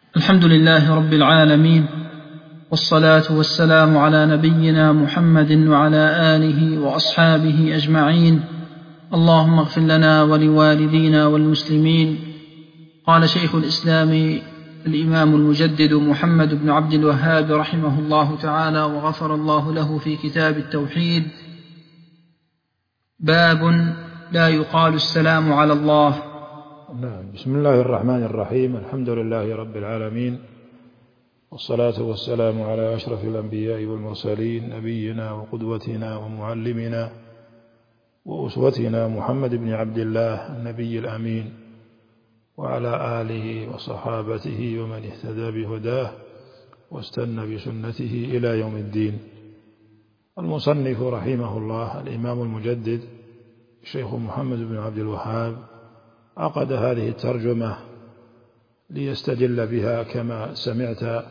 الحمد لله رب العالمين، والصلاة والسلام على نبينا محمد وعلى آله وأصحابه أجمعين. اللهم اغفر لنا ولوالدينا والمسلمين. قال شيخ الإسلام الإمام المجدد محمد بن عبد الوهاب رحمه الله تعالى وغفر الله له في كتاب التوحيد: باب لا يقال السلام على الله. بسم الله الرحمن الرحيم. الحمد لله رب العالمين، والصلاة والسلام على أشرف الأنبياء والمرسلين، نبينا وقدوتنا ومعلمنا وأسوتنا محمد بن عبد الله النبي الأمين، وعلى آله وصحابته ومن اهتدى بهداه واستنى بسنته إلى يوم الدين. المصنف رحمه الله الإمام المجدد الشيخ محمد بن عبد الوهاب عقد هذه الترجمة ليستدل بها كما سمعت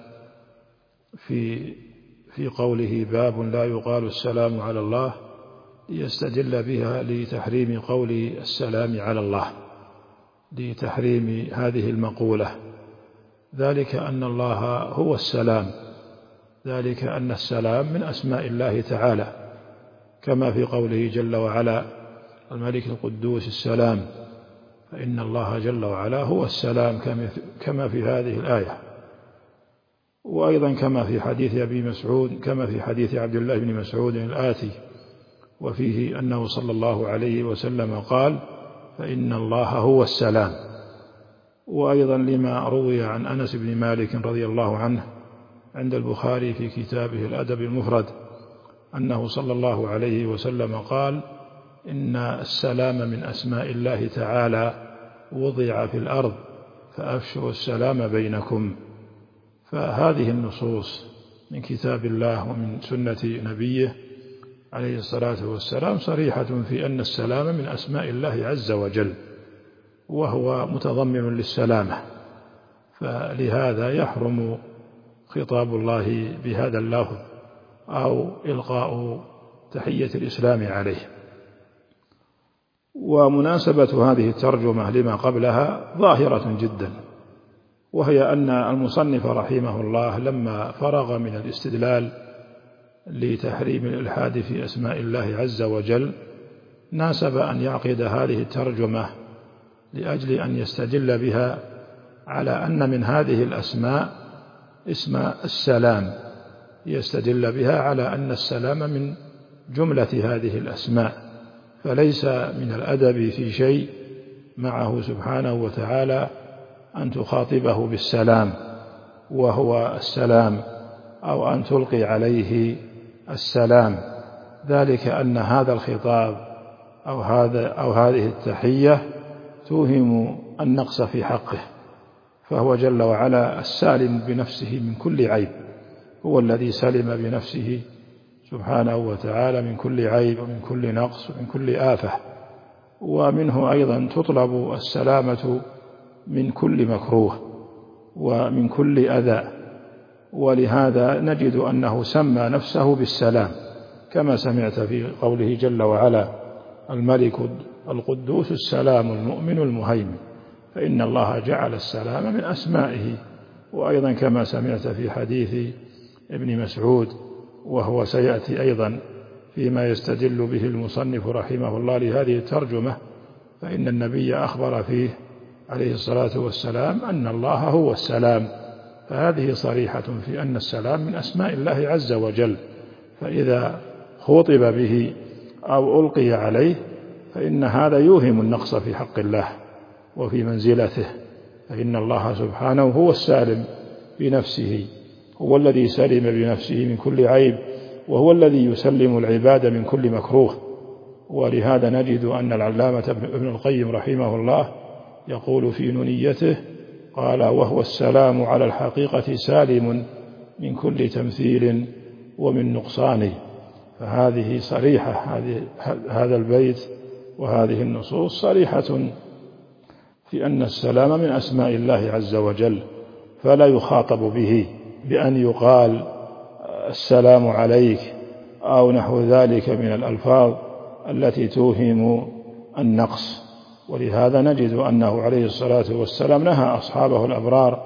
في قوله: باب لا يقال السلام على الله، ليستدل بها لتحريم قول السلام على الله، لتحريم هذه المقولة. ذلك أن الله هو السلام، ذلك أن السلام من أسماء الله تعالى، كما في قوله جل وعلا: الملك القدوس السلام، فإن الله جل وعلا هو السلام كما في هذه الآية. وأيضا كما في حديث أبي مسعود، كما في حديث عبد الله بن مسعود الآتي، وفيه أنه صلى الله عليه وسلم قال: فإن الله هو السلام. وأيضا لما روي عن أنس بن مالك رضي الله عنه عند البخاري في كتابه الأدب المفرد أنه صلى الله عليه وسلم قال: إن السلام من أسماء الله تعالى، وضع في الأرض فأفشوا السلام بينكم. فهذه النصوص من كتاب الله ومن سنة نبيه عليه الصلاة والسلام صريحة في أن السلام من أسماء الله عز وجل، وهو متضمن للسلامة، فلهذا يحرم خطاب الله بهذا اللفظ أو إلقاء تحية الإسلام عليه. ومناسبة هذه الترجمة لما قبلها ظاهرة جدا، وهي أن المصنف رحمه الله لما فرغ من الاستدلال لتحريم الإلحاد في أسماء الله عز وجل، ناسب أن يعقد هذه الترجمة لأجل أن يستدل بها على أن من هذه الأسماء اسم السلام، يستدل بها على أن السلام من جملة هذه الأسماء، فليس من الأدب في شيء معه سبحانه وتعالى أن تخاطبه بالسلام وهو السلام، أو أن تلقي عليه السلام، ذلك أن هذا الخطاب أو هذه التحية توهم النقص في حقه، فهو جل وعلا السالم بنفسه من كل عيب، هو الذي سلم بنفسه سبحانه وتعالى من كل عيب ومن كل نقص ومن كل آفة. ومنه أيضا تطلب السلامة من كل مكروه ومن كل أذى، ولهذا نجد أنه سمى نفسه بالسلام، كما سمعت في قوله جل وعلا: الملك القدوس السلام المؤمن المهيمن، فإن الله جعل السلام من أسمائه. وأيضا كما سمعت في حديث ابن مسعود، وهو سيأتي أيضا فيما يستدل به المصنف رحمه الله لهذه الترجمة، فإن النبي أخبر فيه عليه الصلاة والسلام أن الله هو السلام، فهذه صريحة في أن السلام من أسماء الله عز وجل، فإذا خطب به أو ألقي عليه فإن هذا يوهم النقص في حق الله وفي منزلته، فإن الله سبحانه هو السالم بنفسه، هو الذي سلم بنفسه من كل عيب، وهو الذي يسلم العباد من كل مكروه. ولهذا نجد أن العلامة ابن القيم رحمه الله يقول في نونيته، قال: وهو السلام على الحقيقة سالم من كل تمثيل ومن نقصان. فهذه صريحة، هذا البيت وهذه النصوص صريحة في أن السلام من أسماء الله عز وجل، فلا يخاطب به بأن يقال السلام عليك أو نحو ذلك من الألفاظ التي توهم النقص. ولهذا نجد أنه عليه الصلاة والسلام نهى أصحابه الأبرار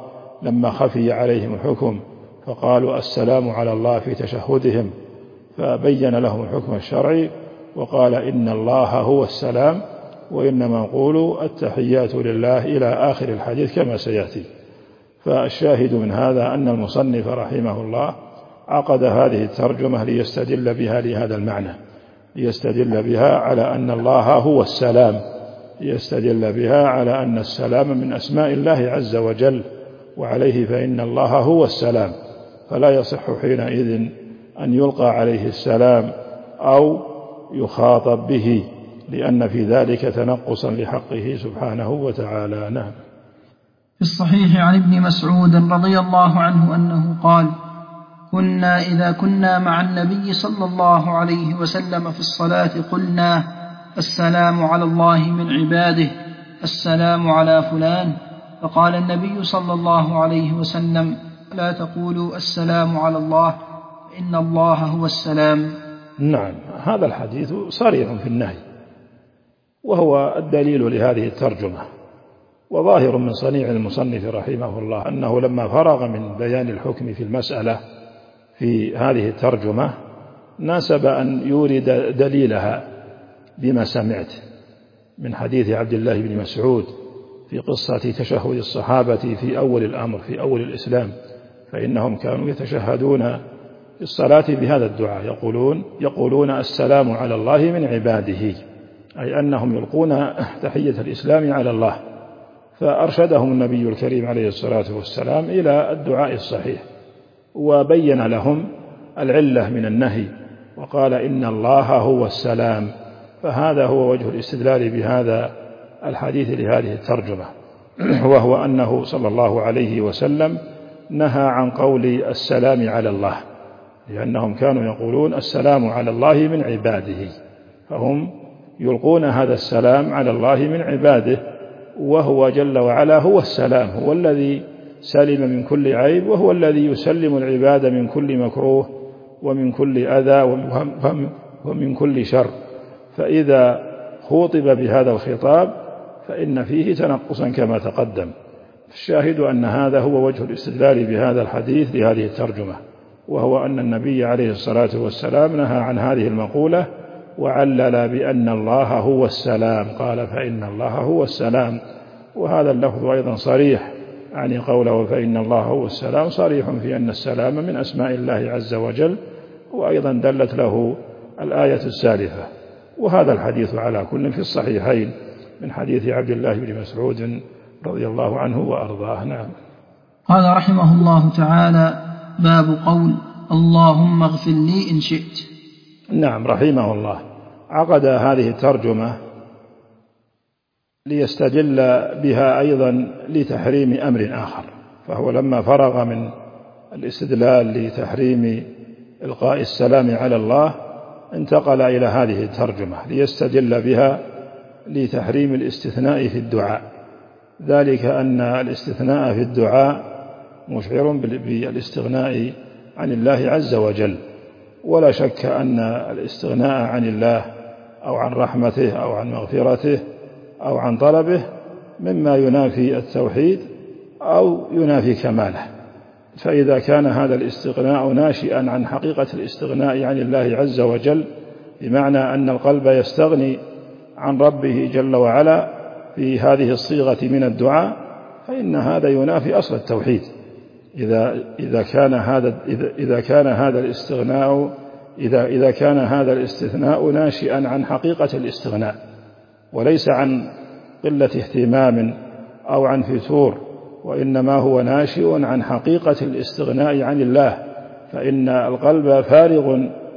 لما خفي عليهم الحكم فقالوا السلام على الله في تشهدهم، فبين لهم الحكم الشرعي وقال إن الله هو السلام وإنما نقول التحيات لله إلى آخر الحديث كما سيأتي. فالشاهد من هذا أن المصنف رحمه الله عقد هذه الترجمة ليستدل بها لهذا المعنى، ليستدل بها على أن الله هو السلام، ليستدل بها على أن السلام من أسماء الله عز وجل، وعليه فإن الله هو السلام، فلا يصح حينئذ أن يلقى عليه السلام أو يخاطب به، لأن في ذلك تنقصا لحقه سبحانه وتعالى. نعم. في الصحيح عن ابن مسعود رضي الله عنه أنه قال: كنا إذا كنا مع النبي صلى الله عليه وسلم في الصلاة قلنا: السلام على الله من عباده، السلام على فلان. فقال النبي صلى الله عليه وسلم: لا تقولوا السلام على الله، إن الله هو السلام. نعم، هذا الحديث صريح في النهي، وهو الدليل لهذه الترجمة، وظاهر من صنيع المصنف رحمه الله أنه لما فرغ من بيان الحكم في المسألة في هذه الترجمة ناسب أن يورد دليلها بما سمعت من حديث عبد الله بن مسعود في قصة تشهد الصحابة في أول الأمر في أول الإسلام، فإنهم كانوا يتشهدون في الصلاة بهذا الدعاء، يقولون السلام على الله من عباده، أي أنهم يلقون تحية الإسلام على الله. فأرشدهم النبي الكريم عليه الصلاة والسلام إلى الدعاء الصحيح، وبين لهم العلة من النهي، وقال إن الله هو السلام. فهذا هو وجه الاستدلال بهذا الحديث لهذه الترجمة، وهو أنه صلى الله عليه وسلم نهى عن قول السلام على الله، لأنهم كانوا يقولون السلام على الله من عباده، فهم يلقون هذا السلام على الله من عباده، وهو جل وعلا هو السلام، هو الذي سلم من كل عيب، وهو الذي يسلم العباد من كل مكروه ومن كل أذى ومن كل شر. فإذا خوطب بهذا الخطاب فإن فيه تنقصا كما تقدم. الشاهد أن هذا هو وجه الاستدلال بهذا الحديث لهذه الترجمة، وهو أن النبي عليه الصلاة والسلام نهى عن هذه المقولة وعلل بأن الله هو السلام، قال فإن الله هو السلام. وهذا اللفظ أيضا صريح، يعني قوله فإن الله هو السلام صريح في أن السلام من أسماء الله عز وجل، وأيضا دلت له الآية السالفة. وهذا الحديث على كل في الصحيحين من حديث عبد الله بن مسعود رضي الله عنه وأرضاه. نعم. قال رحمه الله تعالى: باب قول اللهم اغفر لي إن شئت. نعم، رحمه الله عقد هذه الترجمة ليستدل بها أيضا لتحريم أمر آخر، فهو لما فرغ من الاستدلال لتحريم إلقاء السلام على الله انتقل إلى هذه الترجمة ليستدل بها لتحريم الاستثناء في الدعاء، ذلك أن الاستثناء في الدعاء مشعر بالاستغناء عن الله عز وجل، ولا شك أن الاستغناء عن الله أو عن رحمته أو عن مغفرته أو عن طلبه مما ينافي التوحيد أو ينافي كماله. فإذا كان هذا الاستغناء ناشئا عن حقيقة الاستغناء عن الله عز وجل، بمعنى أن القلب يستغني عن ربه جل وعلا في هذه الصيغة من الدعاء، فإن هذا ينافي أصل التوحيد. إذا كان هذا الاستثناء ناشئا عن حقيقة الاستغناء وليس عن قلة اهتمام أو عن فتور، وإنما هو ناشئ عن حقيقة الاستغناء عن الله، فإن القلب فارغ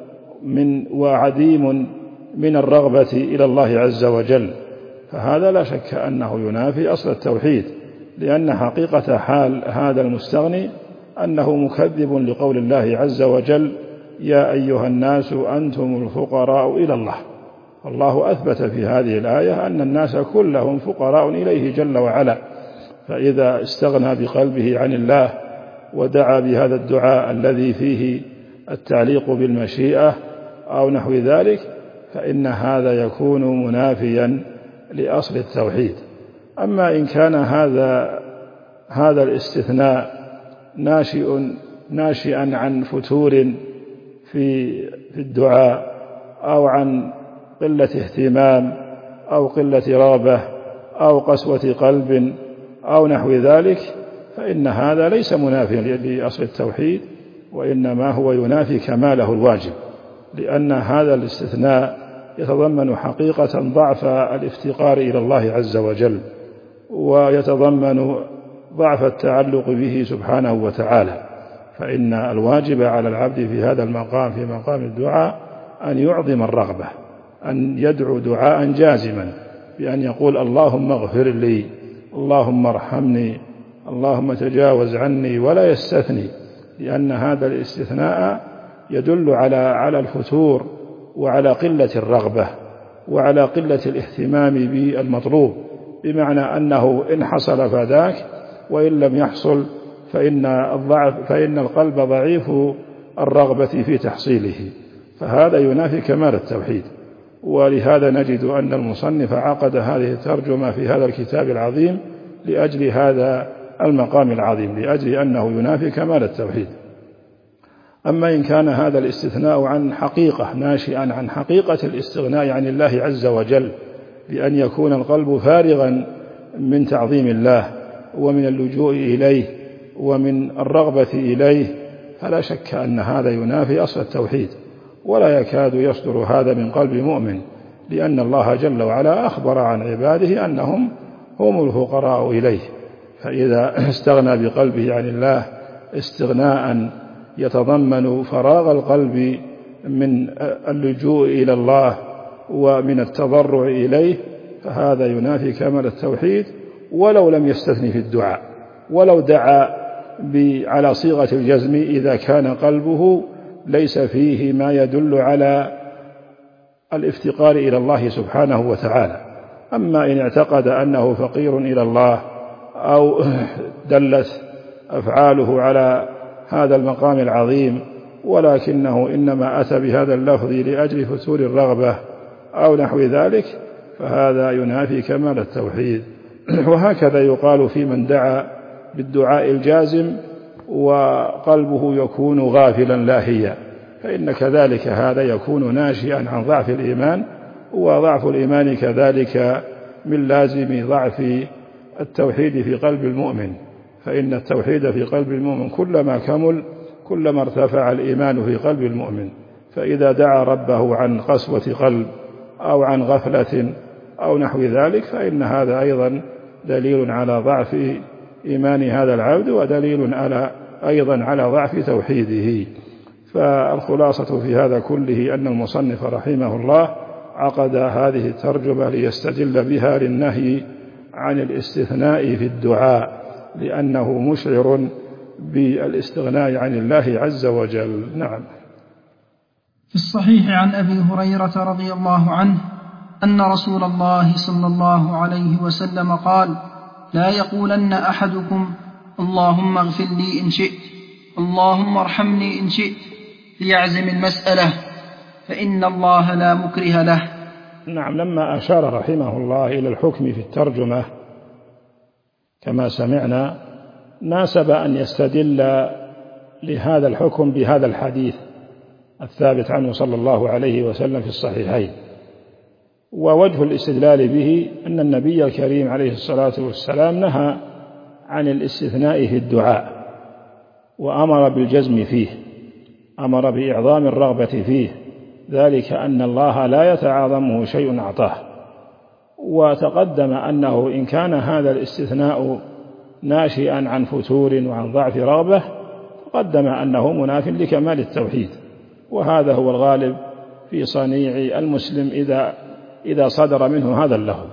وعديم من الرغبة إلى الله عز وجل، فهذا لا شك أنه ينافي أصل التوحيد، لأن حقيقة حال هذا المستغني أنه مكذب لقول الله عز وجل: يا أيها الناس أنتم الفقراء إلى الله. والله أثبت في هذه الآية أن الناس كلهم فقراء إليه جل وعلا، فإذا استغنى بقلبه عن الله ودعا بهذا الدعاء الذي فيه التعليق بالمشيئة أو نحو ذلك، فإن هذا يكون منافيا لأصل التوحيد. أما إن كان هذا الاستثناء ناشئا عن فتور في الدعاء أو عن قلة اهتمام أو قلة رغبة أو قسوة قلب أو نحو ذلك، فإن هذا ليس منافيا لأصل التوحيد، وإنما هو ينافي كماله الواجب، لأن هذا الاستثناء يتضمن حقيقة ضعف الافتقار إلى الله عز وجل، ويتضمن ضعف التعلق به سبحانه وتعالى. فإن الواجب على العبد في هذا المقام، في مقام الدعاء، أن يعظم الرغبة، أن يدعو دعاء جازما بأن يقول اللهم اغفر لي، اللهم ارحمني، اللهم تجاوز عني، ولا يستثني، لأن هذا الاستثناء يدل على الفتور وعلى قلة الرغبة وعلى قلة الاهتمام بالمطلوب، بمعنى أنه إن حصل فذاك، وإن لم يحصل فإن القلب ضعيف الرغبة في تحصيله، فهذا ينافي كمال التوحيد. ولهذا نجد أن المصنف عقد هذه الترجمة في هذا الكتاب العظيم لأجل هذا المقام العظيم، لأجل أنه ينافي كمال التوحيد. أما إن كان هذا الاستثناء عن حقيقة، ناشئا عن حقيقة الاستغناء عن الله عز وجل، بأن يكون القلب فارغا من تعظيم الله ومن اللجوء إليه ومن الرغبة إليه، فلا شك أن هذا ينافي أصل التوحيد، ولا يكاد يصدر هذا من قلب مؤمن، لأن الله جل وعلا أخبر عن عباده أنهم هم الفقراء إليه. فإذا استغنى بقلبه عن الله استغناء يتضمن فراغ القلب من اللجوء إلى الله ومن التضرع إليه، فهذا ينافي كمال التوحيد، ولو لم يستثني في الدعاء، ولو دعا على صيغة الجزم إذا كان قلبه ليس فيه ما يدل على الافتقار إلى الله سبحانه وتعالى. أما إن اعتقد أنه فقير إلى الله، أو دلت أفعاله على هذا المقام العظيم، ولكنه إنما أتى بهذا اللفظ لأجل فتور الرغبة أو نحو ذلك، فهذا ينافي كمال التوحيد. وهكذا يقال في من دعا بالدعاء الجازم وقلبه يكون غافلا لاهيا، فإن كذلك هذا يكون ناشئا عن ضعف الإيمان، وضعف الإيمان كذلك من لازم ضعف التوحيد في قلب المؤمن، فإن التوحيد في قلب المؤمن كلما كمل كلما ارتفع الإيمان في قلب المؤمن. فإذا دعا ربه عن قسوة قلب أو عن غفلة أو نحو ذلك، فإن هذا أيضا دليل على ضعف إيمان هذا العبد، ودليل أيضا على ضعف توحيده. فالخلاصة في هذا كله أن المصنف رحمه الله عقد هذه الترجمة ليستدل بها للنهي عن الاستثناء في الدعاء، لأنه مشعر بالاستغناء عن الله عز وجل. نعم. في الصحيح عن أبي هريرة رضي الله عنه أن رسول الله صلى الله عليه وسلم قال: لا يقولن أحدكم اللهم اغفر لي إن شئت، اللهم ارحمني إن شئت، ليعزم المسألة، فإن الله لا مكره له. نعم. لما أشار رحمه الله إلى الحكم في الترجمة كما سمعنا، ناسب أن يستدل لهذا الحكم بهذا الحديث الثابت عنه صلى الله عليه وسلم في الصحيحين. ووجه الاستدلال به أن النبي الكريم عليه الصلاة والسلام نهى عن الاستثناء في الدعاء، وأمر بالجزم فيه، أمر بإعظام الرغبة فيه، ذلك أن الله لا يتعاظمه شيء أعطاه. وتقدم أنه إن كان هذا الاستثناء ناشئا عن فتور وعن ضعف رغبة، تقدم أنه مناف لكمال التوحيد، وهذا هو الغالب في صنيع المسلم إذا صدر منه هذا اللفظ.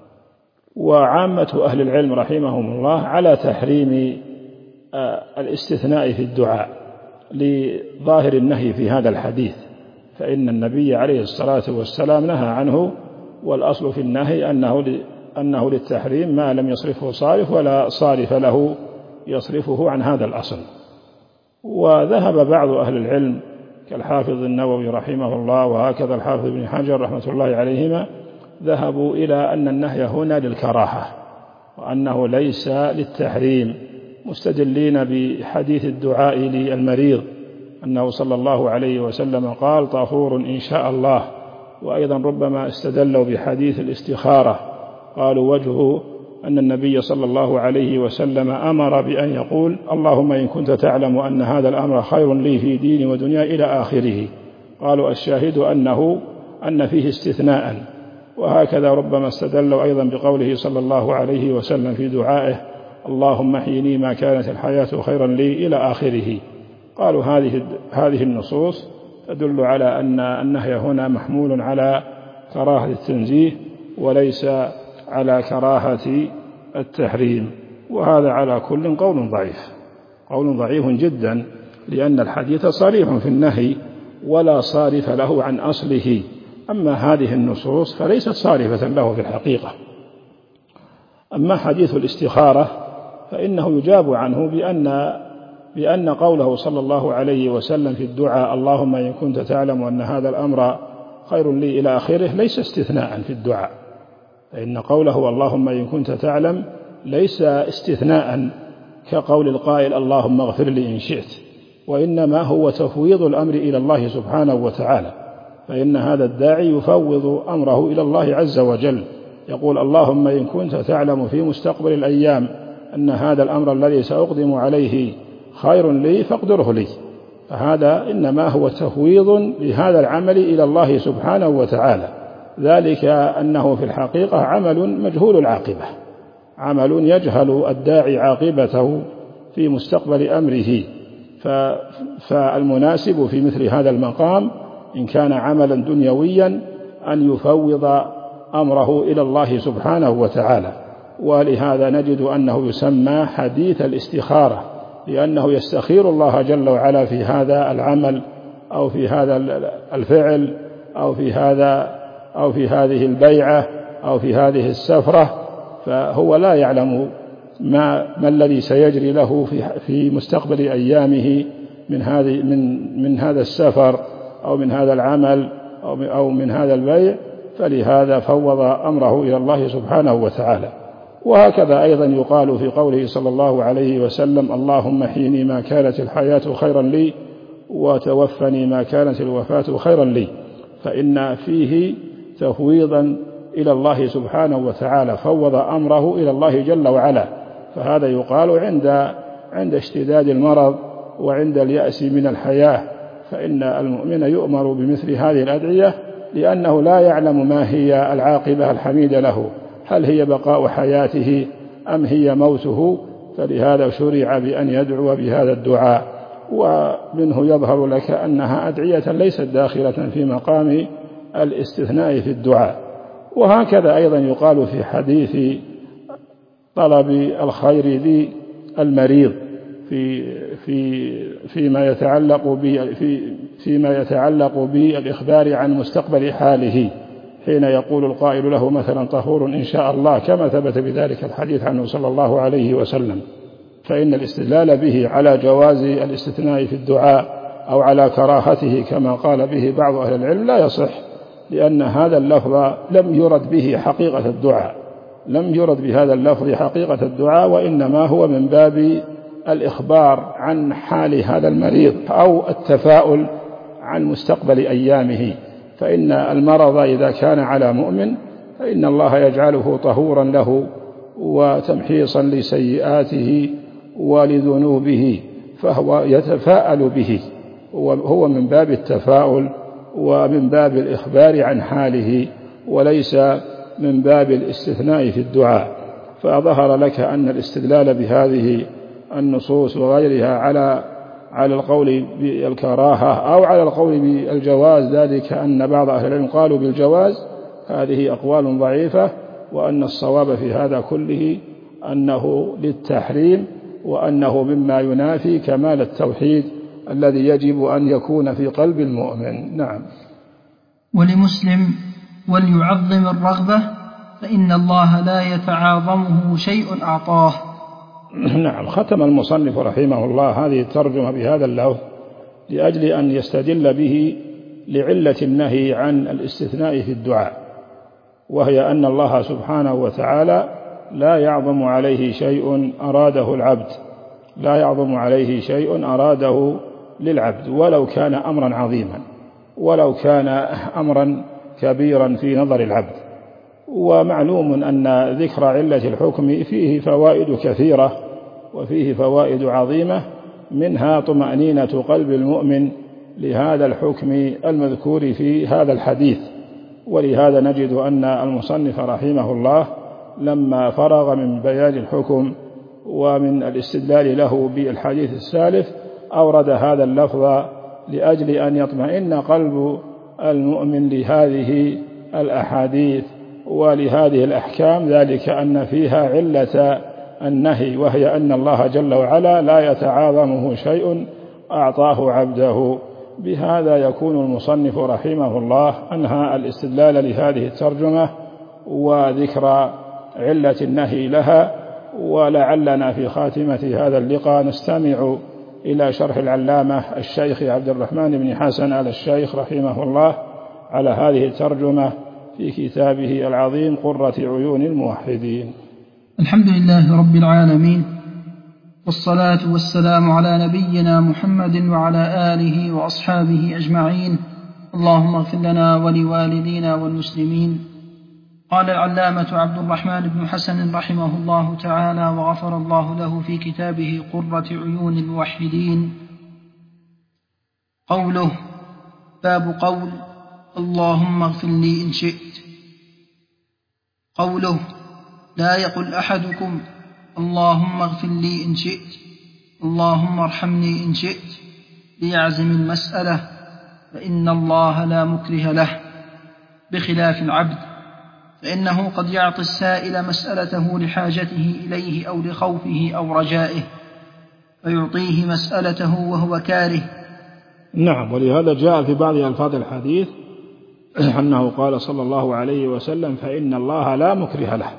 وعامة أهل العلم رحمهم الله على تحريم الاستثناء في الدعاء لظاهر النهي في هذا الحديث، فإن النبي عليه الصلاة والسلام نهى عنه، والأصل في النهي أنه للتحريم ما لم يصرفه صارف ولا صارف له يصرفه عن هذا الأصل. وذهب بعض أهل العلم كالحافظ النووي رحمه الله، وهكذا الحافظ ابن حجر رحمة الله عليهما، ذهبوا إلى أن النهي هنا للكراهة، وأنه ليس للتحريم، مستدلين بحديث الدعاء للمريض أنه صلى الله عليه وسلم قال طهور إن شاء الله. وأيضا ربما استدلوا بحديث الاستخارة، قالوا وجهه أن النبي صلى الله عليه وسلم أمر بأن يقول اللهم إن كنت تعلم أن هذا الأمر خير لي في ديني ودنياي إلى آخره. قالوا الشاهد أن فيه استثناء. وهكذا ربما استدلوا أيضا بقوله صلى الله عليه وسلم في دعائه اللهم احيني ما كانت الحياة خيرا لي إلى آخره. قالوا هذه النصوص تدل على أن النهي هنا محمول على كراهة التنزيه وليس على كراهة التحريم، وهذا على كل قول ضعيف جدا، لأن الحديث صريح في النهي ولا صارف له عن أصله. أما هذه النصوص فليست صارفة له في الحقيقة. أما حديث الاستخارة فإنه يجاب عنه بأن قوله صلى الله عليه وسلم في الدعاء اللهم إن كنت تعلم أن هذا الأمر خير لي إلى آخره ليس استثناء في الدعاء، فإن قوله اللهم إن كنت تعلم ليس استثناء كقول القائل اللهم اغفر لي إن شئت، وإنما هو تفويض الأمر إلى الله سبحانه وتعالى. فإن هذا الداعي يفوض أمره إلى الله عز وجل، يقول اللهم إن كنت تعلم في مستقبل الأيام أن هذا الأمر الذي سأقدم عليه خير لي فاقدره لي. فهذا إنما هو تفويض لهذا العمل إلى الله سبحانه وتعالى، ذلك أنه في الحقيقة عمل مجهول العاقبة، عمل يجهل الداعي عاقبته في مستقبل أمره. فالمناسب في مثل هذا المقام إن كان عملا دنيويا أن يفوض أمره إلى الله سبحانه وتعالى. ولهذا نجد أنه يسمى حديث الاستخارة، لأنه يستخير الله جل وعلا في هذا العمل أو في هذا الفعل أو في هذه البيعة أو في هذه السفرة، فهو لا يعلم ما الذي سيجري له في مستقبل أيامه من هذا السفر أو من هذا العمل أو من هذا البيع، فلهذا فوض أمره إلى الله سبحانه وتعالى. وهكذا أيضا يقال في قوله صلى الله عليه وسلم اللهم احيني ما كانت الحياة خيرا لي وتوفني ما كانت الوفاة خيرا لي، فإن فيه تفويضا إلى الله سبحانه وتعالى، فوض أمره إلى الله جل وعلا. فهذا يقال عند اشتداد المرض وعند اليأس من الحياة، فإن المؤمن يؤمر بمثل هذه الأدعية، لأنه لا يعلم ما هي العاقبة الحميدة له، هل هي بقاء حياته أم هي موته، فلهذا شرع بأن يدعو بهذا الدعاء. ومنه يظهر لك أنها أدعية ليست داخلة في مقام الاستثناء في الدعاء. وهكذا أيضا يقال في حديث طلب الخير للمريض فيما يتعلق بالإخبار عن مستقبل حاله، حين يقول القائل له مثلا طهور إن شاء الله، كما ثبت بذلك الحديث عنه صلى الله عليه وسلم، فإن الاستدلال به على جواز الاستثناء في الدعاء أو على كراهته كما قال به بعض أهل العلم لا يصح، لأن هذا اللفظ لم يرد به حقيقة الدعاء، لم يرد بهذا اللفظ حقيقة الدعاء، وإنما هو من باب الإخبار عن حال هذا المريض أو التفاؤل عن مستقبل أيامه. فإن المرض إذا كان على مؤمن فإن الله يجعله طهورا له وتمحيصا لسيئاته ولذنوبه، فهو يتفاءل به، وهو من باب التفاؤل ومن باب الإخبار عن حاله، وليس من باب الاستثناء في الدعاء. فظهر لك أن الاستدلال بهذه النصوص وغيرها على القول بالكراهة أو على القول بالجواز، ذلك أن بعض أهل العلم قالوا بالجواز، هذه أقوال ضعيفة، وأن الصواب في هذا كله أنه للتحريم، وأنه مما ينافي كمال التوحيد الذي يجب أن يكون في قلب المؤمن. نعم. ولمسلم وليعظم الرغبة فإن الله لا يتعاظمه شيء أعطاه. نعم. ختم المصنف رحمه الله هذه الترجمة بهذا اللفظ لأجل أن يستدل به لعلة النهي عن الاستثناء في الدعاء، وهي أن الله سبحانه وتعالى لا يعظم عليه شيء أراده العبد، لا يعظم عليه شيء أراده للعبد ولو كان أمرا عظيما، ولو كان أمرا كبيرا في نظر العبد. ومعلوم أن ذكر علة الحكم فيه فوائد كثيرة وفيه فوائد عظيمة، منها طمأنينة قلب المؤمن لهذا الحكم المذكور في هذا الحديث. ولهذا نجد أن المصنف رحمه الله لما فرغ من بيان الحكم ومن الاستدلال له بالحديث السالف أورد هذا اللفظ لأجل أن يطمئن قلب المؤمن لهذه الأحاديث ولهذه الأحكام، ذلك أن فيها علة النهي، وهي أن الله جل وعلا لا يتعاظمه شيء أعطاه عبده. بهذا يكون المصنف رحمه الله أنهى الاستدلال لهذه الترجمة وذكر علة النهي لها. ولعلنا في خاتمة هذا اللقاء نستمع إلى شرح العلامة الشيخ عبد الرحمن بن حسن آل الشيخ رحمه الله على هذه الترجمة في كتابه العظيم قرة عيون الموحدين. الحمد لله رب العالمين، والصلاة والسلام على نبينا محمد وعلى آله وأصحابه أجمعين. اللهم اغفر لنا ولوالدينا والمسلمين. قال العلامة عبد الرحمن بن حسن رحمه الله تعالى وغفر الله له في كتابه قرة عيون الموحدين: قوله: باب قول اللهم اغفر لي إن شئت. قوله: لا يقل أحدكم اللهم اغفر لي إن شئت، اللهم ارحمني إن شئت، ليعزم المسألة، فإن الله لا مكره له، بخلاف العبد، فإنه قد يعطي السائل مسألته لحاجته إليه أو لخوفه أو رجائه، فيعطيه مسألته وهو كاره. نعم، ولهذا جاء في بعض ألفاظ الحديث أنه قال صلى الله عليه وسلم: فإن الله لا مكره له.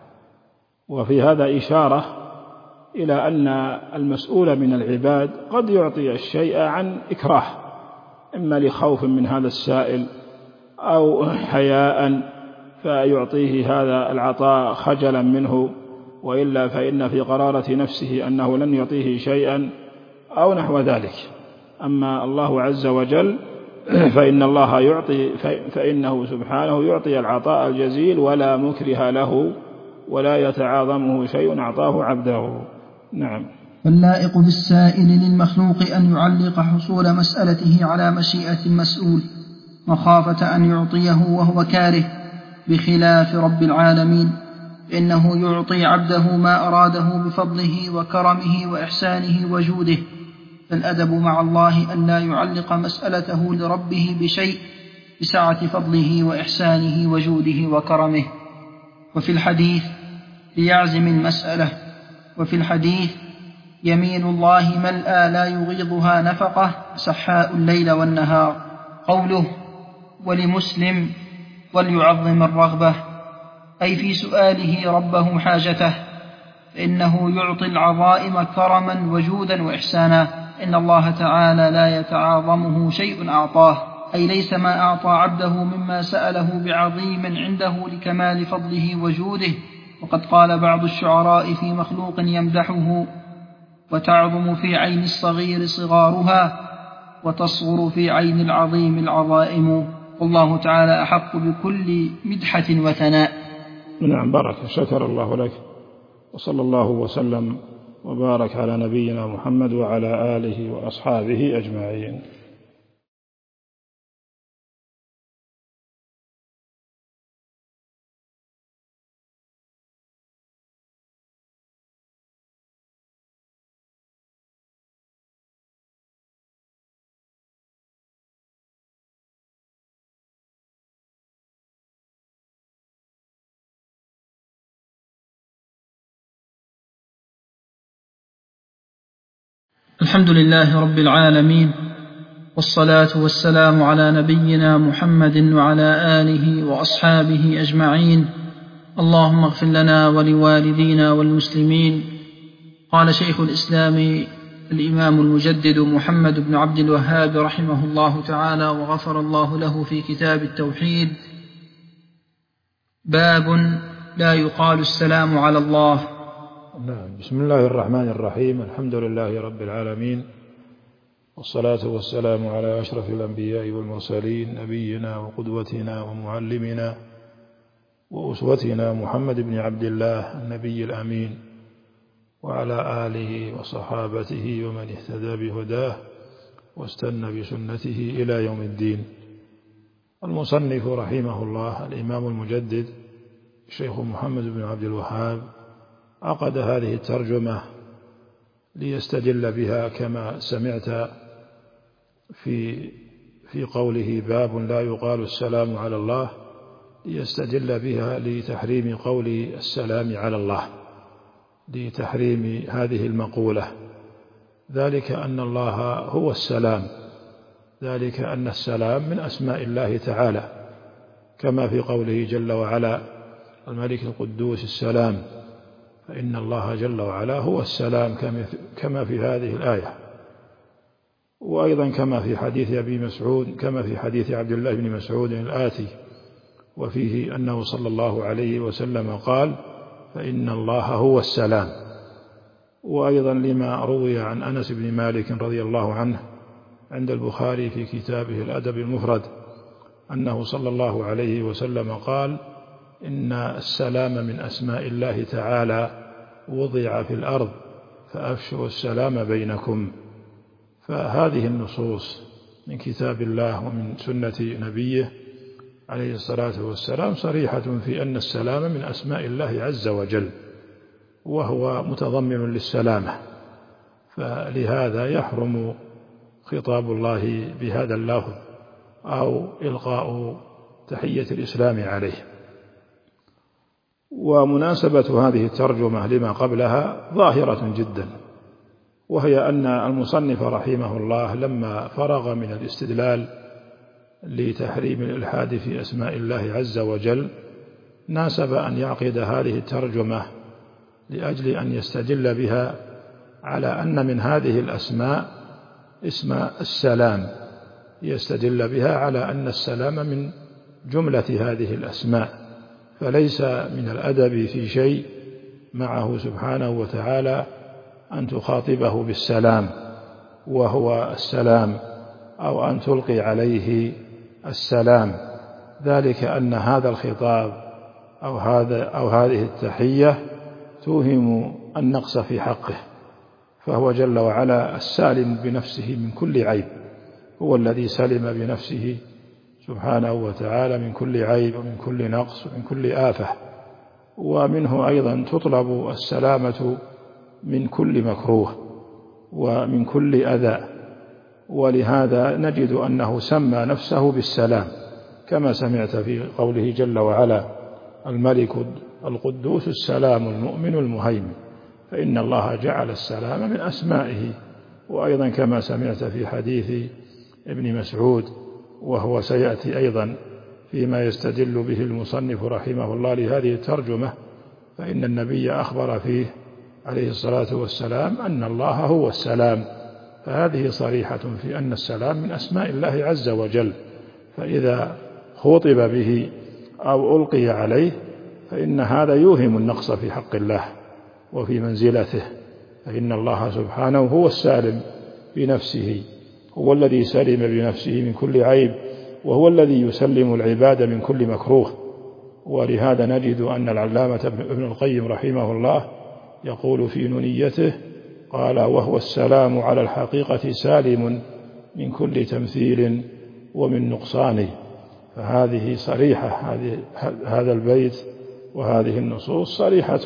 وفي هذا إشارة إلى أن المسؤول من العباد قد يعطي الشيء عن إكراه، إما لخوف من هذا السائل أو حياء فيعطيه هذا العطاء خجلا منه، وإلا فإن في قرارة نفسه أنه لن يعطيه شيئا أو نحو ذلك. أما الله عز وجل فإن الله يعطي، فإنه سبحانه يعطي العطاء الجزيل ولا مكره له ولا يتعاظمه شيء أعطاه عبده. نعم. فاللائق بالسائل للمخلوق أن يعلق حصول مسألته على مشيئة المسؤول مخافة أن يعطيه وهو كاره، بخلاف رب العالمين، فإنه يعطي عبده ما أراده بفضله وكرمه وإحسانه وجوده. فالأدب مع الله أن لا يعلق مسألته لربه بشيء بسعة فضله وإحسانه وجوده وكرمه. وفي الحديث: ليعزم المسألة. وفي الحديث: يمين الله ملأى لا يغيضها نفقة سحاء الليل والنهار. قوله: ولمسلم: وليعظم الرغبة، أي في سؤاله ربه حاجته، فإنه يعطي العظائم كرما وجودا وإحسانا. إن الله تعالى لا يتعاظمه شيء أعطاه، أي ليس ما أعطى عبده مما سأله بعظيم عنده لكمال فضله وجوده. وقد قال بعض الشعراء في مخلوق يمدحه: وتعظم في عين الصغير صغارها، وتصغر في عين العظيم العظائم. والله تعالى أحق بكل مدحة وثناء. نعم، بارك، شكر الله لك، وصلى الله وسلم وبارك على نبينا محمد وعلى آله وأصحابه أجمعين. الحمد لله رب العالمين، والصلاة والسلام على نبينا محمد وعلى آله وأصحابه أجمعين. اللهم اغفر لنا ولوالدينا والمسلمين. قال شيخ الإسلام الإمام المجدد محمد بن عبد الوهاب رحمه الله تعالى وغفر الله له في كتاب التوحيد: باب لا يقال السلام على الله. نعم. بسم الله الرحمن الرحيم. الحمد لله رب العالمين، والصلاة والسلام على أشرف الأنبياء والمرسلين، نبينا وقدوتنا ومعلمنا وأسوتنا محمد بن عبد الله النبي الأمين، وعلى آله وصحابته ومن اهتدى بهداه واستنى بسنته إلى يوم الدين. المصنف رحمه الله الإمام المجدد الشيخ محمد بن عبد الوهاب عقد هذه الترجمة ليستدل بها كما سمعت في قوله باب لا يقال السلام على الله، ليستدل بها لتحريم قول السلام على الله، لتحريم هذه المقولة، ذلك أن الله هو السلام، ذلك أن السلام من أسماء الله تعالى، كما في قوله جل وعلا الملك القدوس السلام، فإن الله جل وعلا هو السلام كما في هذه الآية. وأيضا كما في حديث أبي مسعود، كما في حديث عبد الله بن مسعود الآتي، وفيه أنه صلى الله عليه وسلم قال فإن الله هو السلام. وأيضا لما روي عن أنس بن مالك رضي الله عنه عند البخاري في كتابه الأدب المفرد أنه صلى الله عليه وسلم قال إن السلام من أسماء الله تعالى وضع في الأرض فأفشوا السلام بينكم. فهذه النصوص من كتاب الله ومن سنة نبيه عليه الصلاة والسلام صريحة في أن السلام من أسماء الله عز وجل، وهو متضمن للسلامة، فلهذا يحرم خطاب الله بهذا اللفظ أو إلقاء تحية الإسلام عليه. ومناسبة هذه الترجمة لما قبلها ظاهرة جدا، وهي أن المصنف رحمه الله لما فرغ من الاستدلال لتحريم الإلحاد في أسماء الله عز وجل ناسب أن يعقد هذه الترجمة لأجل أن يستدل بها على أن من هذه الأسماء اسم السلام، يستدل بها على أن السلام من جملة هذه الأسماء، فليس من الأدب في شيء معه سبحانه وتعالى أن تخاطبه بالسلام وهو السلام، أو أن تلقي عليه السلام، ذلك أن هذا الخطاب أو هذه التحية توهم النقص في حقه، فهو جل وعلا السالم بنفسه من كل عيب، هو الذي سلم بنفسه سبحانه وتعالى من كل عيب ومن كل نقص ومن كل آفة، ومنه أيضا تطلب السلامة من كل مكروه ومن كل أذى، ولهذا نجد أنه سمى نفسه بالسلام كما سمعت في قوله جل وعلا الملك القدوس السلام المؤمن المهيمن، فإن الله جعل السلام من أسمائه. وأيضا كما سمعت في حديث ابن مسعود، وهو سيأتي أيضا فيما يستدل به المصنف رحمه الله لهذه الترجمة، فإن النبي أخبر فيه عليه الصلاة والسلام أن الله هو السلام، فهذه صريحة في أن السلام من أسماء الله عز وجل، فإذا خوطب به أو ألقي عليه فإن هذا يوهم النقص في حق الله وفي منزلته، فإن الله سبحانه هو السالم بنفسه، هو الذي سلم بنفسه من كل عيب، وهو الذي يسلم العباد من كل مكروه. ولهذا نجد أن العلامة ابن القيم رحمه الله يقول في نونيته قال وهو السلام على الحقيقة سالم من كل تمثيل ومن نقصان. فهذه صريحة، هذا البيت وهذه النصوص صريحة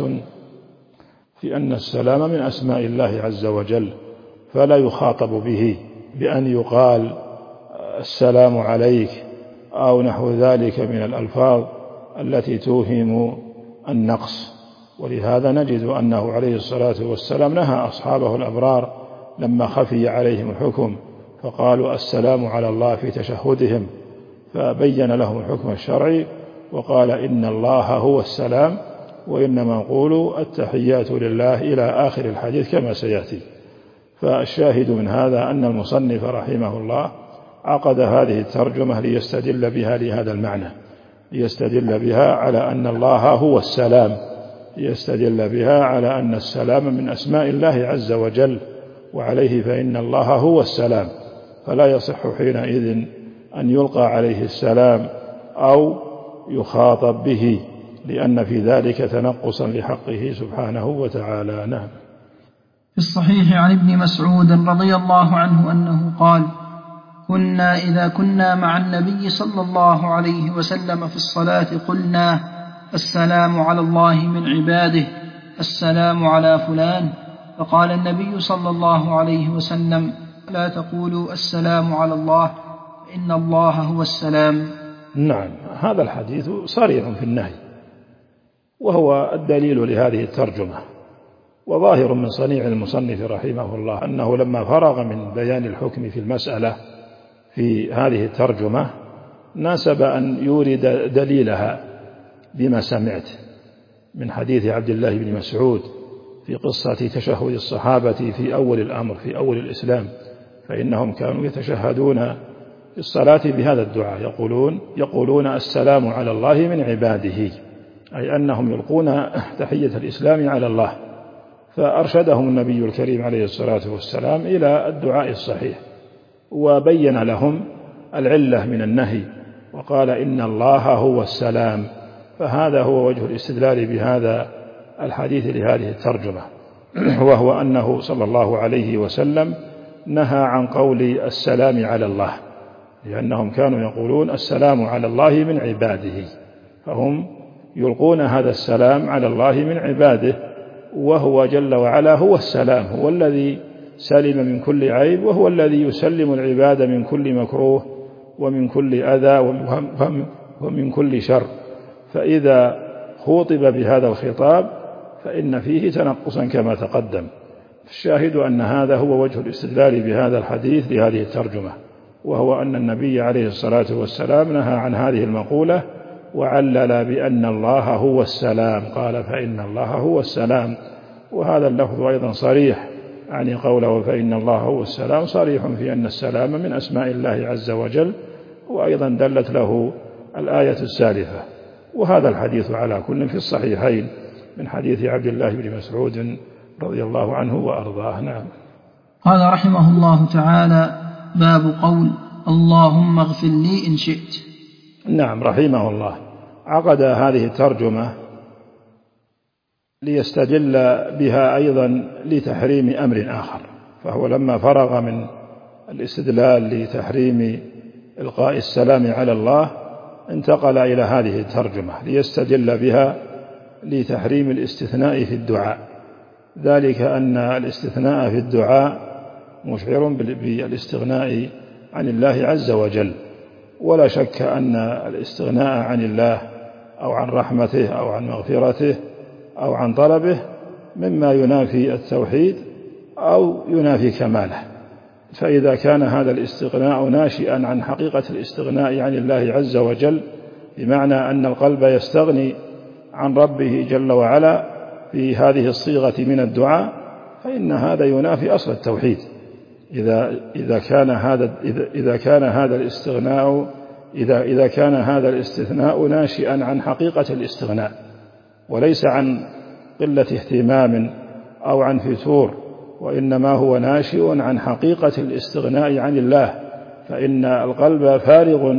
في أن السلام من أسماء الله عز وجل، فلا يخاطب به بأن يقال السلام عليك أو نحو ذلك من الألفاظ التي توهم النقص. ولهذا نجد أنه عليه الصلاة والسلام نهى أصحابه الأبرار لما خفي عليهم الحكم فقالوا السلام على الله في تشهدهم، فبين لهم الحكم الشرعي وقال إن الله هو السلام، وإنما نقول التحيات لله إلى آخر الحديث كما سيأتي. فالشاهد من هذا أن المصنف رحمه الله عقد هذه الترجمة ليستدل بها لهذا المعنى، ليستدل بها على أن الله هو السلام، يستدل بها على أن السلام من أسماء الله عز وجل، وعليه فإن الله هو السلام، فلا يصح حينئذ أن يلقى عليه السلام أو يخاطب به، لأن في ذلك تنقصا لحقه سبحانه وتعالى. نعم. في الصحيح عن ابن مسعود رضي الله عنه أنه قال: كنا إذا كنا مع النبي صلى الله عليه وسلم في الصلاة قلنا: السلام على الله من عباده، السلام على فلان. فقال النبي صلى الله عليه وسلم: لا تقولوا السلام على الله، فإن الله هو السلام. نعم، هذا الحديث صريح في النهي، وهو الدليل لهذه الترجمة، وظاهر من صنيع المصنف رحمه الله أنه لما فرغ من بيان الحكم في المسألة في هذه الترجمة ناسب أن يورد دليلها بما سمعت من حديث عبد الله بن مسعود في قصة تشهد الصحابة في أول الأمر في أول الإسلام، فإنهم كانوا يتشهدون في الصلاة بهذا الدعاء، يقولون السلام على الله من عباده، أي أنهم يلقون تحية الإسلام على الله. فأرشدهم النبي الكريم عليه الصلاة والسلام إلى الدعاء الصحيح، وبين لهم العلة من النهي، وقال: إن الله هو السلام. فهذا هو وجه الاستدلال بهذا الحديث لهذه الترجمة، وهو أنه صلى الله عليه وسلم نهى عن قول السلام على الله، لأنهم كانوا يقولون السلام على الله من عباده، فهم يلقون هذا السلام على الله من عباده، وهو جل وعلا هو السلام، هو الذي سلم من كل عيب، وهو الذي يسلم العباد من كل مكروه ومن كل أذى ومن كل شر. فإذا خوطب بهذا الخطاب فإن فيه تنقصا كما تقدم. الشاهد أن هذا هو وجه الاستدلال بهذا الحديث لهذه الترجمة، وهو أن النبي عليه الصلاة والسلام نهى عن هذه المقولة، وعلل بأن الله هو السلام، قال: فإن الله هو السلام. وهذا اللفظ أيضا صريح، يعني قوله فإن الله هو السلام صريح في أن السلام من أسماء الله عز وجل، وأيضا دلت له الآية السالفة. وهذا الحديث على كل في الصحيحين من حديث عبد الله بن مسعود رضي الله عنه وأرضاه. نعم. قال رحمه الله تعالى: باب قول اللهم اغفر لي إن شئت. نعم، رحمه الله عقد هذه الترجمة ليستدل بها أيضا لتحريم أمر آخر، فهو لما فرغ من الاستدلال لتحريم إلقاء السلام على الله انتقل إلى هذه الترجمة ليستدل بها لتحريم الاستثناء في الدعاء، ذلك أن الاستثناء في الدعاء مشعر بالاستغناء عن الله عز وجل، ولا شك أن الاستغناء عن الله أو عن رحمته أو عن مغفرته أو عن طلبه مما ينافي التوحيد أو ينافي كماله. فإذا كان هذا الاستغناء ناشئا عن حقيقة الاستغناء عن الله عز وجل، بمعنى أن القلب يستغني عن ربه جل وعلا في هذه الصيغة من الدعاء، فإن هذا ينافي أصل التوحيد. إذا كان هذا الاستثناء ناشئا عن حقيقة الاستغناء وليس عن قلة اهتمام أو عن فتور، وإنما هو ناشئ عن حقيقة الاستغناء عن الله، فإن القلب فارغ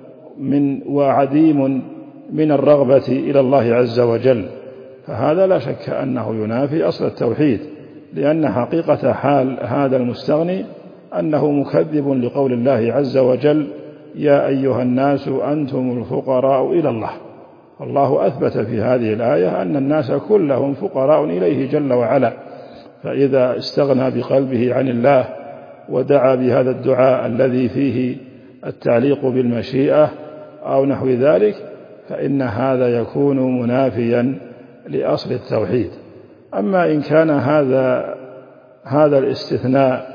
وعديم من الرغبة إلى الله عز وجل، فهذا لا شك أنه ينافي أصل التوحيد، لأن حقيقة حال هذا المستغني أنه مكذب لقول الله عز وجل: يا أيها الناس أنتم الفقراء إلى الله. الله أثبت في هذه الآية أن الناس كلهم فقراء إليه جل وعلا، فإذا استغنى بقلبه عن الله ودعا بهذا الدعاء الذي فيه التعليق بالمشيئة أو نحو ذلك، فإن هذا يكون منافيا لأصل التوحيد. أما إن كان هذا الاستثناء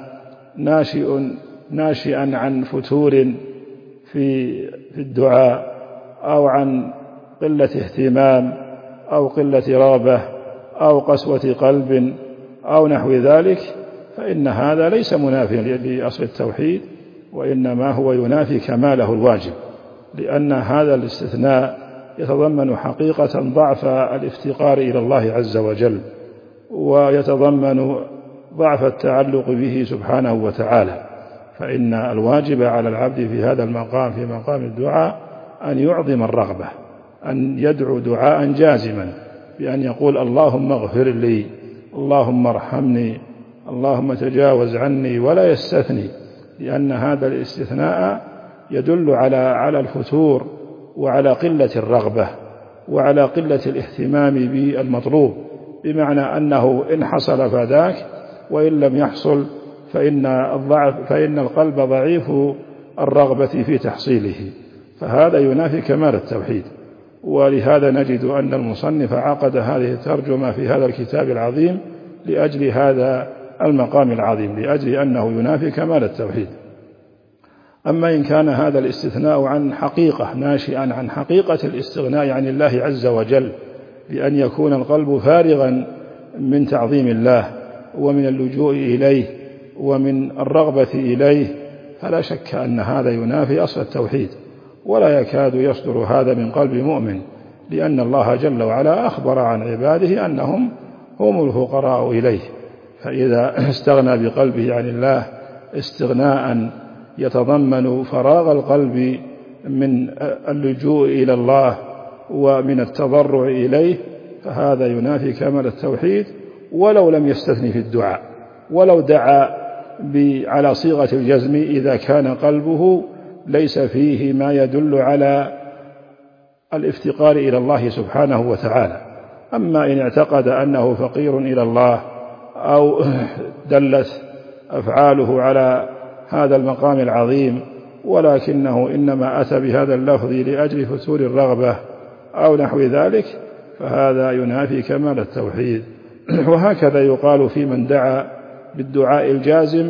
ناشئا عن فتور في الدعاء أو عن قلة اهتمام أو قلة رغبة أو قسوة قلب أو نحو ذلك، فإن هذا ليس منافيا لأصل التوحيد، وإنما هو ينافي كماله الواجب، لأن هذا الاستثناء يتضمن حقيقة ضعف الافتقار إلى الله عز وجل، ويتضمن ضعف التعلق به سبحانه وتعالى. فإن الواجب على العبد في هذا المقام، في مقام الدعاء، أن يعظم الرغبة، أن يدعو دعاء جازما بأن يقول اللهم اغفر لي، اللهم ارحمني، اللهم تجاوز عني، ولا يستثني، لأن هذا الاستثناء يدل على الفتور وعلى قلة الرغبة وعلى قلة الاهتمام بالمطلوب، بمعنى أنه إن حصل فذاك، وإن لم يحصل فإن القلب ضعيف الرغبة في تحصيله، فهذا ينافي كمال التوحيد. ولهذا نجد أن المصنف عقد هذه الترجمة في هذا الكتاب العظيم لأجل هذا المقام العظيم، لأجل أنه ينافي كمال التوحيد. أما إن كان هذا الاستثناء عن حقيقة، ناشئا عن حقيقة الاستغناء عن الله عز وجل، بأن يكون القلب فارغا من تعظيم الله ومن اللجوء إليه ومن الرغبة إليه، فلا شك أن هذا ينافي أصل التوحيد، ولا يكاد يصدر هذا من قلب مؤمن، لأن الله جل وعلا أخبر عن عباده أنهم هم الفقراء إليه. فإذا استغنى بقلبه عن الله استغناء يتضمن فراغ القلب من اللجوء إلى الله ومن التضرع إليه، فهذا ينافي كمال التوحيد، ولو لم يستثني في الدعاء، ولو دعا على صيغة الجزم إذا كان قلبه ليس فيه ما يدل على الافتقار إلى الله سبحانه وتعالى. أما إن اعتقد أنه فقير إلى الله، أو دلت أفعاله على هذا المقام العظيم، ولكنه إنما أتى بهذا اللفظ لأجل فتور الرغبة أو نحو ذلك، فهذا ينافي كمال التوحيد. وهكذا يقال في من دعا بالدعاء الجازم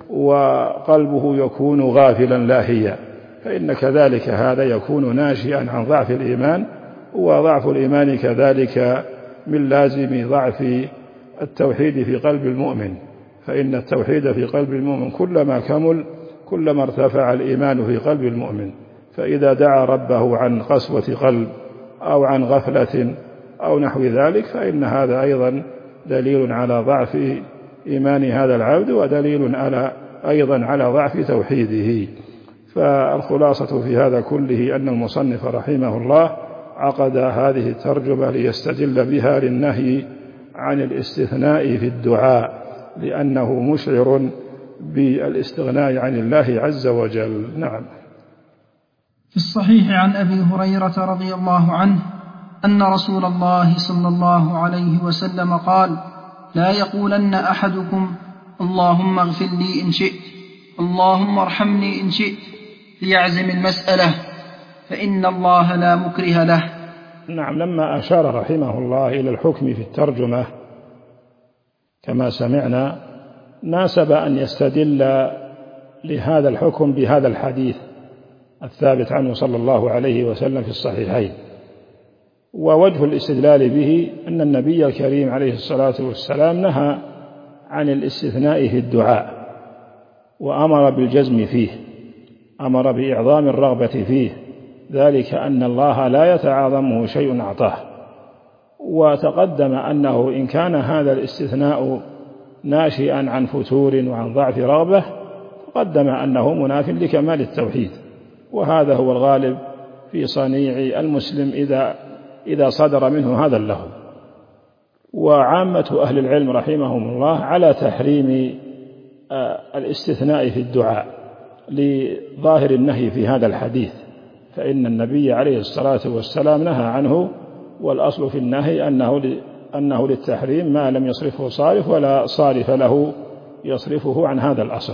وقلبه يكون غافلا لاهيا، فإن كذلك هذا يكون ناشئا عن ضعف الإيمان، وضعف الإيمان كذلك من لازم ضعف التوحيد في قلب المؤمن، فإن التوحيد في قلب المؤمن كلما كمل كلما ارتفع الإيمان في قلب المؤمن. فإذا دعا ربه عن قسوة قلب أو عن غفلة أو نحو ذلك، فإن هذا أيضا دليل على ضعف إيمان هذا العبد، ودليل أيضا على ضعف توحيده. فالخلاصة في هذا كله أن المصنف رحمه الله عقد هذه الترجمة ليستدل بها للنهي عن الاستثناء في الدعاء، لأنه مشعر بالاستغناء عن الله عز وجل. نعم. في الصحيح عن أبي هريرة رضي الله عنه أن رسول الله صلى الله عليه وسلم قال: لا يقولن أحدكم اللهم اغفر لي إن شئت، اللهم ارحمني إن شئت، ليعزم المسألة، فإن الله لا مكره له. نعم. لما أشار رحمه الله إلى الحكم في الترجمة كما سمعنا، ناسب أن يستدل لهذا الحكم بهذا الحديث الثابت عنه صلى الله عليه وسلم في الصحيحين. ووجه الاستدلال به أن النبي الكريم عليه الصلاة والسلام نهى عن الاستثناء في الدعاء، وأمر بالجزم فيه، أمر بإعظام الرغبة فيه، ذلك أن الله لا يتعاظمه شيء أعطاه. وتقدم أنه إن كان هذا الاستثناء ناشئا عن فتور وعن ضعف رغبة، تقدم أنه مناف لكمال التوحيد، وهذا هو الغالب في صنيع المسلم إذا صدر منه هذا اللفظ. وعامة أهل العلم رحمهم الله على تحريم الاستثناء في الدعاء لظاهر النهي في هذا الحديث، فإن النبي عليه الصلاة والسلام نهى عنه، والأصل في النهي أنه للتحريم ما لم يصرفه صارف ولا صارف له يصرفه عن هذا الأصل.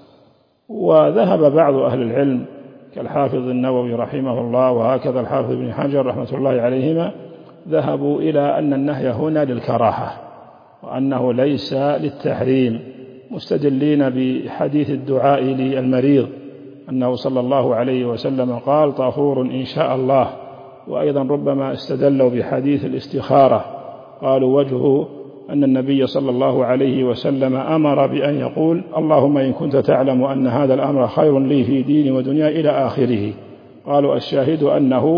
وذهب بعض أهل العلم كالحافظ النووي رحمه الله، وهكذا الحافظ ابن حجر رحمة الله عليهما، ذهبوا إلى أن النهي هنا للكراهة، وأنه ليس للتحريم، مستدلين بحديث الدعاء للمريض أنه صلى الله عليه وسلم قال: طهور إن شاء الله. وأيضا ربما استدلوا بحديث الاستخارة، قالوا وجهه أن النبي صلى الله عليه وسلم أمر بأن يقول: اللهم إن كنت تعلم أن هذا الأمر خير لي في ديني ودنياي إلى آخره. قالوا الشاهد أنه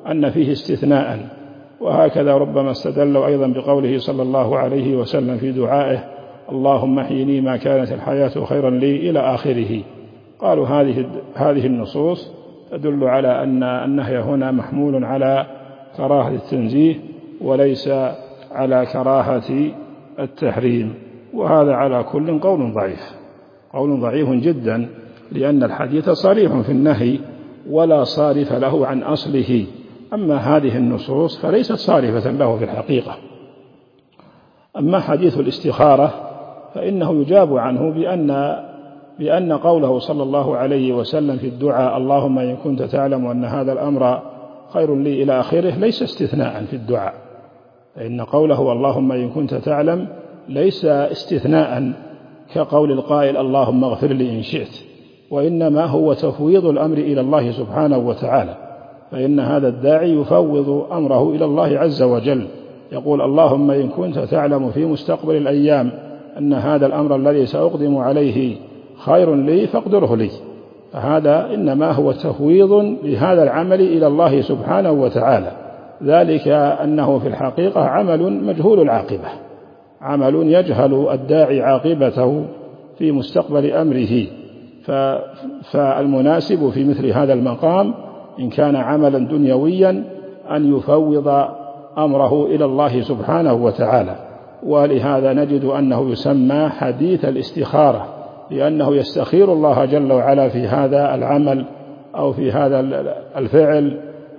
أن فيه استثناء. وهكذا ربما استدلوا أيضا بقوله صلى الله عليه وسلم في دعائه: اللهم احيني ما كانت الحياة خيرا لي إلى آخره. قالوا هذه النصوص تدل على أن النهي هنا محمول على كراهة التنزيه وليس على كراهة التحريم. وهذا على كل قول ضعيف جدا، لأن الحديث صريح في النهي ولا صارف له عن أصله. أما هذه النصوص فليست صارفة له في الحقيقة. أما حديث الاستخارة فإنه يجاب عنه بأن قوله صلى الله عليه وسلم في الدعاء: اللهم إن كنت تعلم أن هذا الأمر خير لي إلى آخره، ليس استثناء في الدعاء. فإن قوله اللهم إن كنت تعلم ليس استثناء كقول القائل اللهم اغفر لي إن شئت، وإنما هو تفويض الأمر إلى الله سبحانه وتعالى. فإن هذا الداعي يفوض أمره إلى الله عز وجل، يقول: اللهم إن كنت تعلم في مستقبل الأيام أن هذا الأمر الذي سأقدم عليه خير لي فاقدره لي. فهذا إنما هو تفويض لهذا العمل إلى الله سبحانه وتعالى، ذلك أنه في الحقيقة عمل مجهول العاقبة، عمل يجهل الداعي عاقبته في مستقبل أمره. فالمناسب في مثل هذا المقام إن كان عملا دنيويا أن يفوض أمره إلى الله سبحانه وتعالى. ولهذا نجد أنه يسمى حديث الاستخارة، لأنه يستخير الله جل وعلا في هذا العمل أو في هذا الفعل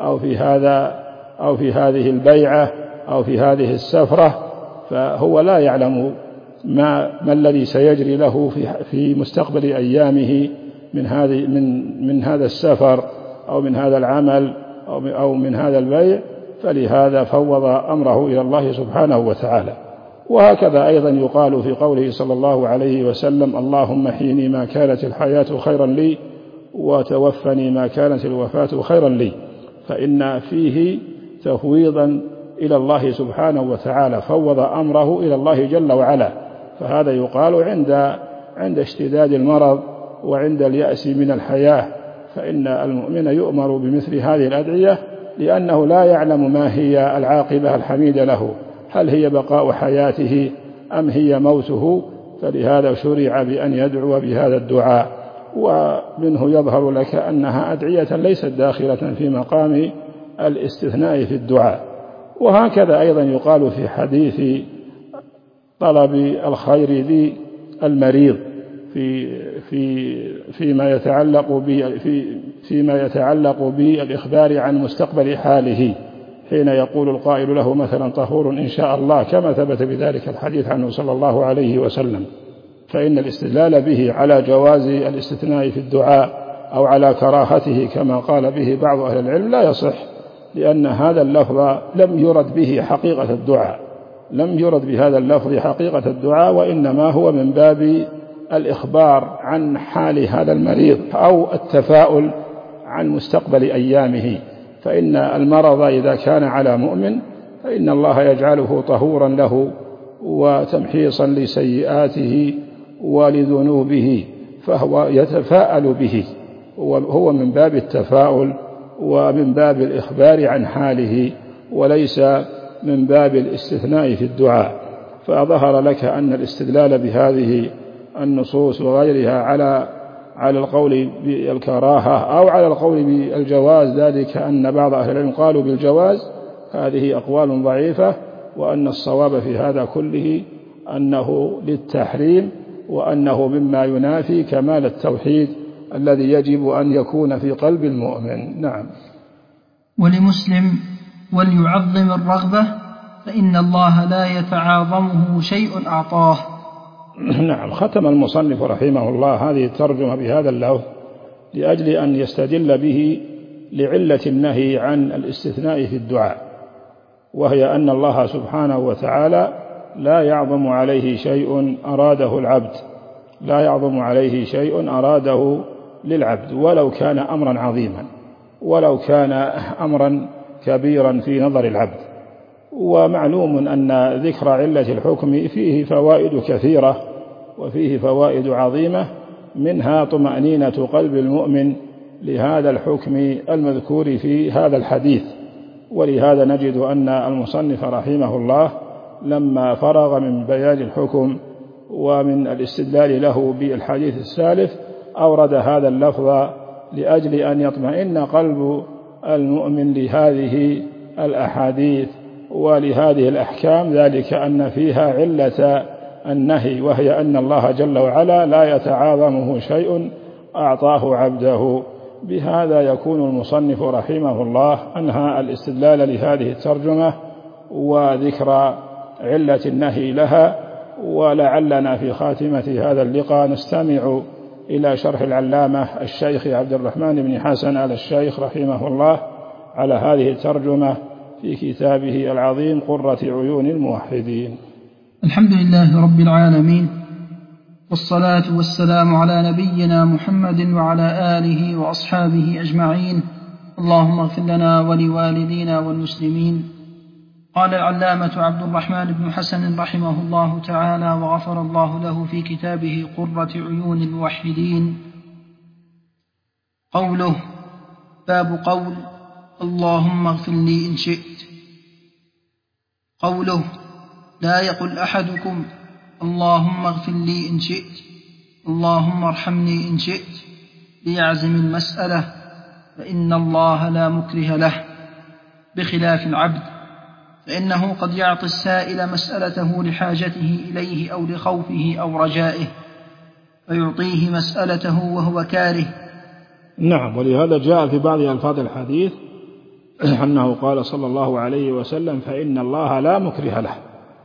أو في هذه البيعة أو في هذه السفرة، فهو لا يعلم ما الذي سيجري له في مستقبل أيامه من هذا السفر أو من هذا العمل أو من هذا البيع، فلهذا فوض أمره إلى الله سبحانه وتعالى. وهكذا أيضا يقال في قوله صلى الله عليه وسلم: اللهم احيني ما كانت الحياة خيرا لي وتوفني ما كانت الوفاة خيرا لي. فإن فيه تفويضا إلى الله سبحانه وتعالى، فوض أمره إلى الله جل وعلا. فهذا يقال عند اشتداد المرض وعند اليأس من الحياة، فإن المؤمن يؤمر بمثل هذه الأدعية، لأنه لا يعلم ما هي العاقبة الحميدة له، هل هي بقاء حياته أم هي موته. فلهذا شرع بأن يدعو بهذا الدعاء. ومنه يظهر لك أنها أدعية ليست داخلة في مقام الاستثناء في الدعاء. وهكذا أيضا يقال في حديث طلب الخير للمريض فيما يتعلق بالإخبار عن مستقبل حاله، حين يقول القائل له مثلا: طهور إن شاء الله، كما ثبت بذلك الحديث عنه صلى الله عليه وسلم. فإن الاستدلال به على جواز الاستثناء في الدعاء أو على كراهته كما قال به بعض أهل العلم لا يصح، لأن هذا اللفظ لم يرد به حقيقة الدعاء، لم يرد بهذا اللفظ حقيقة الدعاء، وإنما هو من باب الإخبار عن حال هذا المريض أو التفاؤل عن مستقبل أيامه. فإن المرض إذا كان على مؤمن فإن الله يجعله طهورا له وتمحيصا لسيئاته ولذنوبه، فهو يتفاءل به، وهو من باب التفاؤل ومن باب الإخبار عن حاله، وليس من باب الاستثناء في الدعاء. فظهر لك أن الاستدلال بهذه النصوص وغيرها على القول بالكراهة أو على القول بالجواز، ذلك أن بعض أهل العلم قالوا بالجواز، هذه أقوال ضعيفة، وأن الصواب في هذا كله أنه للتحريم، وأنه مما ينافي كمال التوحيد الذي يجب أن يكون في قلب المؤمن. نعم. ولمسلم: وليعظم الرغبة فإن الله لا يتعاظمه شيء أعطاه. نعم. ختم المصنف رحمه الله هذه الترجمة بهذا اللفظ لأجل أن يستدل به لعلة النهي عن الاستثناء في الدعاء، وهي أن الله سبحانه وتعالى لا يعظم عليه شيء أراده العبد، لا يعظم عليه شيء أراده للعبد، ولو كان أمرا عظيما، ولو كان أمرا كبيرا في نظر العبد. ومعلوم أن ذكر علة الحكم فيه فوائد كثيرة وفيه فوائد عظيمة، منها طمأنينة قلب المؤمن لهذا الحكم المذكور في هذا الحديث، ولهذا نجد أن المصنف رحمه الله لما فرغ من بيان الحكم ومن الاستدلال له بالحديث السالف أورد هذا اللفظ لأجل أن يطمئن قلب المؤمن لهذه الأحاديث ولهذه الأحكام، ذلك أن فيها علة النهي، وهي أن الله جل وعلا لا يتعاظمه شيء أعطاه عبده. بهذا يكون المصنف رحمه الله أنهى الاستدلال لهذه الترجمة وذكر علة النهي لها. ولعلنا في خاتمة هذا اللقاء نستمع إلى شرح العلامة الشيخ عبد الرحمن بن حسن آل الشيخ رحمه الله على هذه الترجمة في كتابه العظيم قرة عيون الموحدين. الحمد لله رب العالمين، والصلاة والسلام على نبينا محمد وعلى آله وأصحابه أجمعين. اللهم اغفر لنا ولوالدينا والمسلمين. قال العلامة عبد الرحمن بن حسن رحمه الله تعالى وغفر الله له في كتابه قرة عيون الموحدين: قوله: باب قول اللهم اغفر لي إن شئت. قوله: لا يقل أحدكم اللهم اغفر لي إن شئت، اللهم ارحمني إن شئت، ليعزم المسألة، فإن الله لا مكره له، بخلاف العبد، فإنه قد يعطي السائل مسألته لحاجته إليه أو لخوفه أو رجائه، فيعطيه مسألته وهو كاره. نعم، ولهذا جاء في بعض ألفاظ الحديث أنه قال صلى الله عليه وسلم: فإن الله لا مكره له.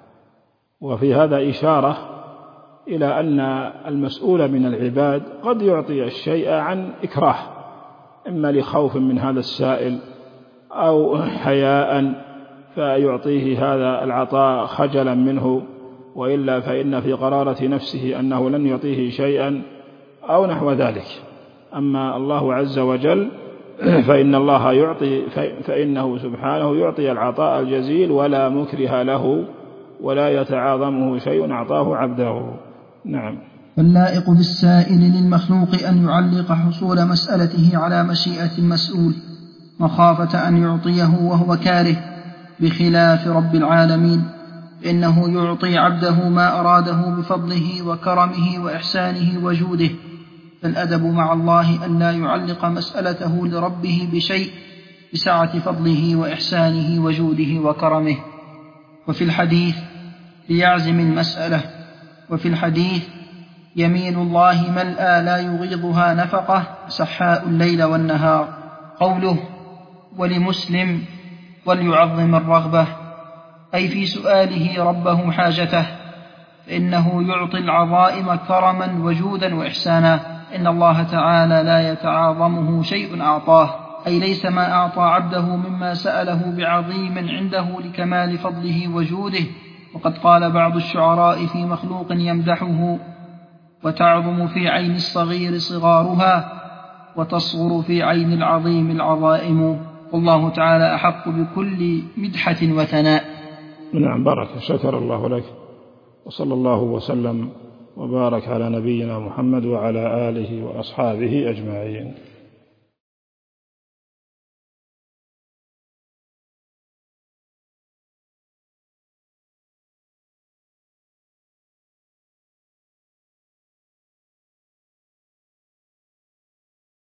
وفي هذا إشارة إلى أن المسؤول من العباد قد يعطي الشيء عن إكراه، إما لخوف من هذا السائل أو حياء فيعطيه هذا العطاء خجلا منه، وإلا فإن في قرارة نفسه أنه لن يعطيه شيئا أو نحو ذلك. أما الله عز وجل فإن الله يعطي، فإنه سبحانه يعطي العطاء الجزيل ولا مكره له، ولا يتعاظمه شيء أعطاه عبده. نعم. فاللائق بالسائل للمخلوق أن يعلق حصول مسألته على مشيئة المسؤول مخافة أن يعطيه وهو كاره، بخلاف رب العالمين، إنه يعطي عبده ما أراده بفضله وكرمه وإحسانه وجوده. فالأدب مع الله أن لا يعلق مسألته لربه بشيء بسعة فضله وإحسانه وجوده وكرمه. وفي الحديث: ليعزم المسألة. وفي الحديث: يمين الله ملأى لا يغيضها نفقة سحاء الليل والنهار. قوله: ولمسلم: وليعظم الرغبة، أي في سؤاله ربه حاجته، فإنه يعطي العظائم كرما وجودا وإحسانا. إن الله تعالى لا يتعاظمه شيء أعطاه، أي ليس ما أعطى عبده مما سأله بعظيم عنده لكمال فضله وجوده. وقد قال بعض الشعراء في مخلوق يمدحه: وتعظم في عين الصغير صغارها، وتصغر في عين العظيم العظائم. والله تعالى أحق بكل مدحة وثناء. نعم، بارك، شكر الله لك، وصلى الله وسلم وبارك على نبينا محمد وعلى آله وأصحابه أجمعين.